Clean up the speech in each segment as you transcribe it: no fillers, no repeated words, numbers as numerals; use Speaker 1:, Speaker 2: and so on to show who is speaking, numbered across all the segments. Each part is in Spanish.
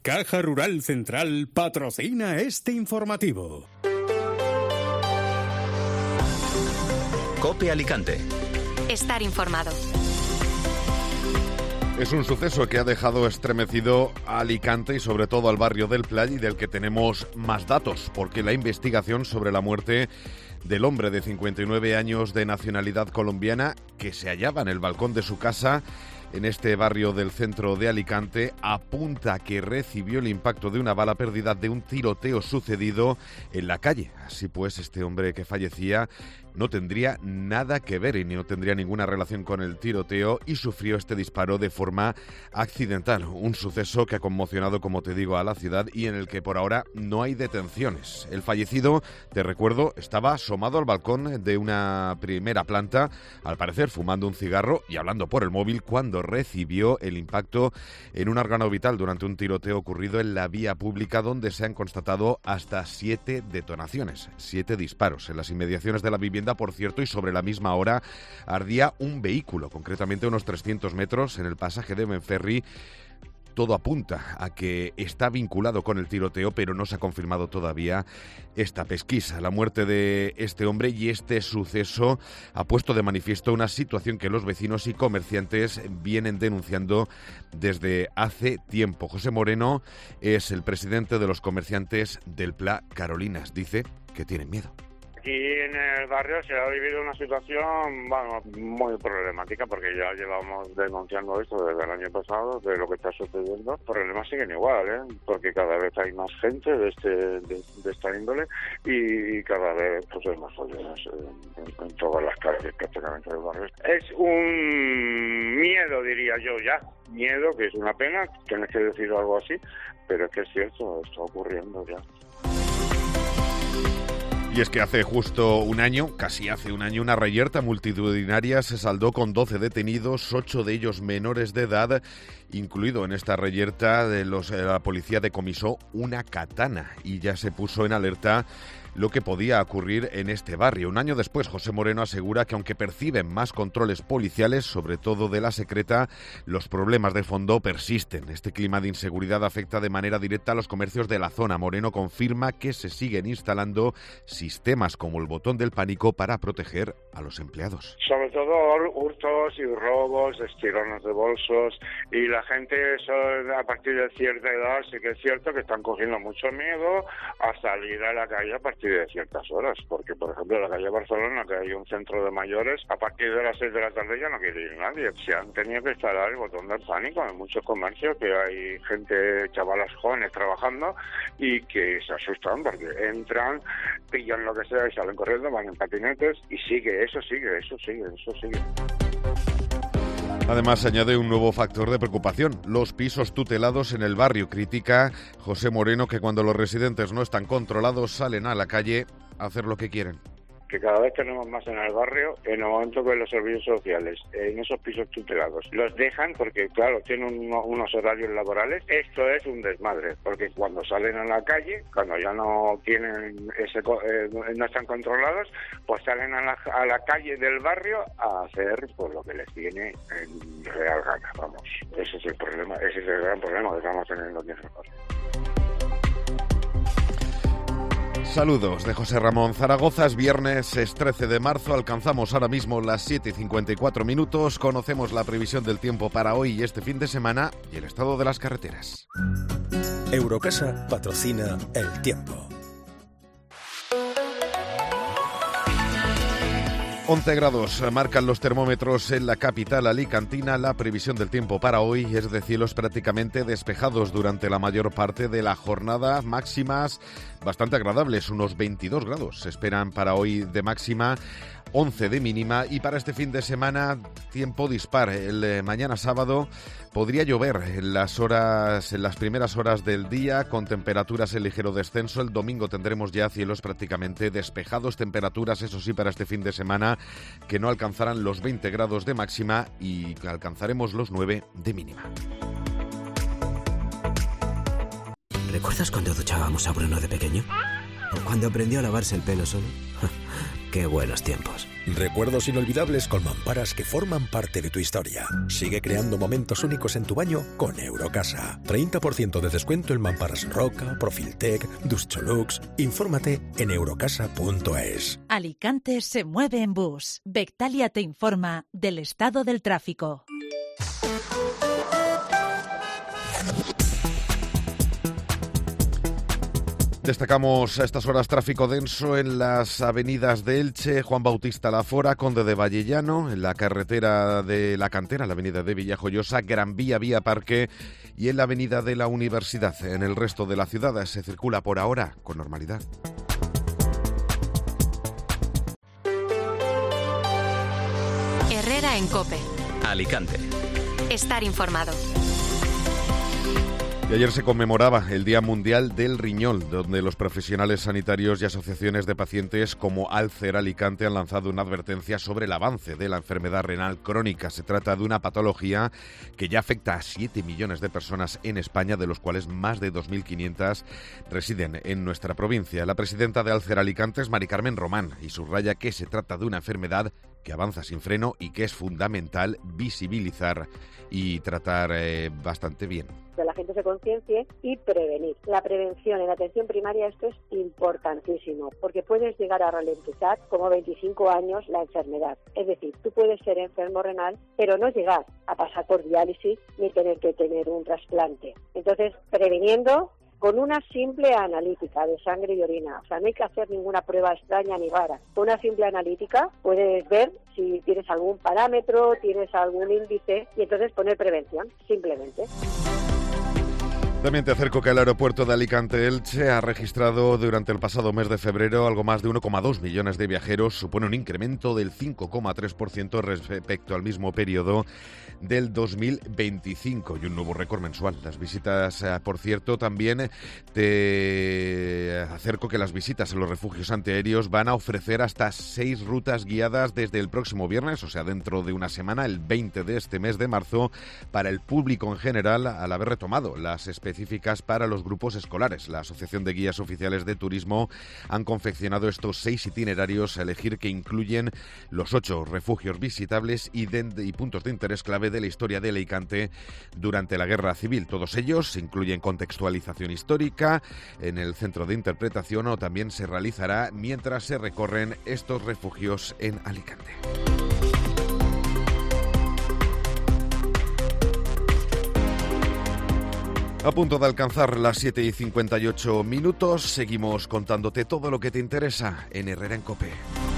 Speaker 1: Caja Rural Central patrocina este informativo.
Speaker 2: COPE Alicante.
Speaker 3: Estar informado.
Speaker 4: Es un suceso que ha dejado estremecido a Alicante y sobre todo al barrio del Pla, y del que tenemos más datos, porque la investigación sobre la muerte del hombre de 59 años de nacionalidad colombiana que se hallaba en el balcón de su casa en este barrio del centro de Alicante apunta a que recibió el impacto de una bala perdida de un tiroteo sucedido en la calle. Así pues, este hombre que fallecía no tendría nada que ver y no tendría ninguna relación con el tiroteo y sufrió este disparo de forma accidental. Un suceso que ha conmocionado, como te digo, a la ciudad y en el que por ahora no hay detenciones. El fallecido, te recuerdo, estaba asomado al balcón de una primera planta, al parecer fumando un cigarro y hablando por el móvil, cuando recibió el impacto en un órgano vital durante un tiroteo ocurrido en la vía pública, donde se han constatado hasta 7 detonaciones, 7 disparos. En las inmediaciones de la vivienda, por cierto, y sobre la misma hora, ardía un vehículo, concretamente a unos 300 metros en el pasaje de Benferri. Todo apunta a que está vinculado con el tiroteo, pero no se ha confirmado todavía esta pesquisa. La muerte de este hombre y este suceso ha puesto de manifiesto una situación que los vecinos y comerciantes vienen denunciando desde hace tiempo. José Moreno es el presidente de los comerciantes del Pla Carolinas. Dice que tienen miedo.
Speaker 5: Aquí en el barrio se ha vivido una situación, muy problemática, porque ya llevamos denunciando esto desde el año pasado, de lo que está sucediendo. Los problemas siguen igual, porque cada vez hay más gente de esta índole y cada vez pues hay más follones en todas las calles prácticamente del barrio. Es un miedo, diría yo ya. Miedo, que es una pena, tienes que decir algo así, pero es que es cierto, está ocurriendo ya.
Speaker 4: Y es que hace justo un año, casi hace un año, una reyerta multitudinaria se saldó con 12 detenidos, 8 de ellos menores de edad. Incluido en esta reyerta, la policía decomisó una katana y ya se puso en alerta lo que podía ocurrir en este barrio. Un año después, José Moreno asegura que aunque perciben más controles policiales, sobre todo de la secreta, los problemas de fondo persisten. Este clima de inseguridad afecta de manera directa a los comercios de la zona. Moreno confirma que se siguen instalando sistemas como el botón del pánico para proteger a los empleados.
Speaker 5: Sobre todo hurtos y robos, estirones de bolsos, y la gente a partir de cierta edad sí que es cierto que están cogiendo mucho miedo a salir a la calle a partir de ciertas horas, porque por ejemplo en la calle Barcelona, que hay un centro de mayores, a partir de las 6 de la tarde ya no quiere ir nadie. Se han tenido que instalar el botón del pánico en muchos comercios, que hay gente, chavalas jóvenes trabajando y que se asustan porque entran, pillan lo que sea y salen corriendo, van en patinetes y eso sigue.
Speaker 4: Además, añade un nuevo factor de preocupación: los pisos tutelados en el barrio. Critica José Moreno que cuando los residentes no están controlados salen a la calle a hacer lo que quieren.
Speaker 5: Que cada vez tenemos más en el barrio, en el momento que los servicios sociales, en esos pisos tutelados, los dejan porque, claro, tienen unos horarios laborales. Esto es un desmadre, porque cuando salen a la calle, cuando ya no tienen no están controlados, pues salen a la calle del barrio a hacer pues lo que les viene en real gana, vamos. Ese es el problema, ese es el gran problema que estamos teniendo aquí en el barrio.
Speaker 4: Saludos de José Ramón. Zaragoza, es viernes, es 13 de marzo, alcanzamos ahora mismo las 7:54 minutos, conocemos la previsión del tiempo para hoy y este fin de semana y el estado de las carreteras.
Speaker 1: Eurocasa patrocina el tiempo.
Speaker 4: 11 grados marcan los termómetros en la capital alicantina. La previsión del tiempo para hoy es de cielos prácticamente despejados durante la mayor parte de la jornada. Máximas bastante agradables, unos 22 grados se esperan para hoy de máxima, 11 de mínima, y para este fin de semana tiempo dispar. El mañana sábado podría llover en las primeras horas del día, con temperaturas en ligero descenso. El domingo tendremos ya cielos prácticamente despejados, temperaturas, eso sí, para este fin de semana que no alcanzarán los 20 grados de máxima y alcanzaremos los 9 de mínima.
Speaker 6: ¿Recuerdas cuando duchábamos a Bruno de pequeño? ¿O cuando aprendió a lavarse el pelo solo? Qué buenos tiempos.
Speaker 7: Recuerdos inolvidables con mamparas que forman parte de tu historia. Sigue creando momentos únicos en tu baño con Eurocasa. 30% de descuento en mamparas Roca, Profiltec, Duscholux. Infórmate en eurocasa.es.
Speaker 8: Alicante se mueve en bus. Bectalia te informa del estado del tráfico.
Speaker 4: Destacamos a estas horas tráfico denso en las avenidas de Elche, Juan Bautista Lafora, Conde de Vallellano, en la carretera de la Cantera, la avenida de Villajoyosa, Gran Vía, Vía Parque y en la avenida de la Universidad. En el resto de la ciudad se circula por ahora con normalidad.
Speaker 3: Herrera en COPE.
Speaker 2: Alicante.
Speaker 3: Estar informado.
Speaker 4: Y ayer se conmemoraba el Día Mundial del Riñón, donde los profesionales sanitarios y asociaciones de pacientes como Alcer Alicante han lanzado una advertencia sobre el avance de la enfermedad renal crónica. Se trata de una patología que ya afecta a 7 millones de personas en España, de los cuales más de 2.500 residen en nuestra provincia. La presidenta de Alcer Alicante es Mari Carmen Román y subraya que se trata de una enfermedad que avanza sin freno y que es fundamental visibilizar y tratar bastante bien.
Speaker 9: Que la gente se conciencie y prevenir. La prevención en la atención primaria, esto es importantísimo, porque puedes llegar a ralentizar como 25 años la enfermedad. Es decir, tú puedes ser enfermo renal, pero no llegar a pasar por diálisis ni tener que tener un trasplante. Entonces, previniendo con una simple analítica de sangre y orina. O sea, no hay que hacer ninguna prueba extraña ni rara. Con una simple analítica puedes ver si tienes algún parámetro, tienes algún índice y entonces poner prevención, simplemente.
Speaker 4: También te acerco que el aeropuerto de Alicante-Elche ha registrado durante el pasado mes de febrero algo más de 1,2 millones de viajeros. Supone un incremento del 5,3% respecto al mismo periodo del 2025 y un nuevo récord mensual. Las visitas, por cierto, también te acerco que las visitas en los refugios antiaéreos van a ofrecer hasta 6 rutas guiadas desde el próximo viernes, o sea, dentro de una semana, el 20 de este mes de marzo, para el público en general, al haber retomado las específicas para los grupos escolares. La Asociación de Guías Oficiales de Turismo han confeccionado estos 6 itinerarios a elegir que incluyen los 8 refugios visitables y puntos de interés clave de la historia de Alicante durante la Guerra Civil. Todos ellos incluyen contextualización histórica en el centro de interpretación o también se realizará mientras se recorren estos refugios en Alicante. A punto de alcanzar las 7:58 minutos, seguimos contándote todo lo que te interesa en Herrera en COPE.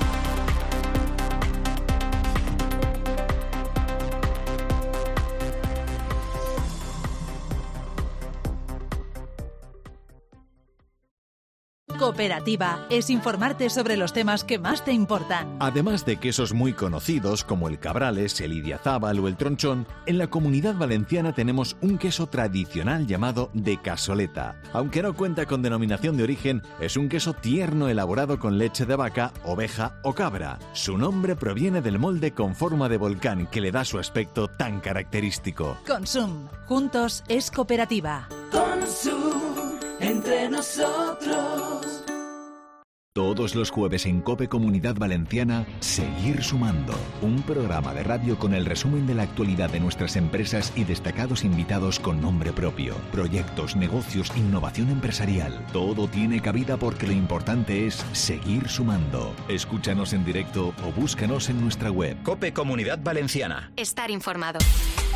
Speaker 8: Cooperativa es informarte sobre los temas que más te importan.
Speaker 10: Además de quesos muy conocidos como el Cabrales, el Idiazábal o el Tronchón, en la Comunidad Valenciana tenemos un queso tradicional llamado de Casoleta. Aunque no cuenta con denominación de origen, es un queso tierno elaborado con leche de vaca, oveja o cabra. Su nombre proviene del molde con forma de volcán que le da su aspecto tan característico.
Speaker 8: Consum. Juntos es cooperativa.
Speaker 11: Consum. Entre nosotros.
Speaker 10: Todos los jueves en COPE Comunidad Valenciana, Seguir Sumando. Un programa de radio con el resumen de la actualidad de nuestras empresas y destacados invitados con nombre propio. Proyectos, negocios, innovación empresarial. Todo tiene cabida porque lo importante es seguir sumando. Escúchanos en directo o búscanos en nuestra web.
Speaker 2: COPE Comunidad Valenciana.
Speaker 3: Estar informado.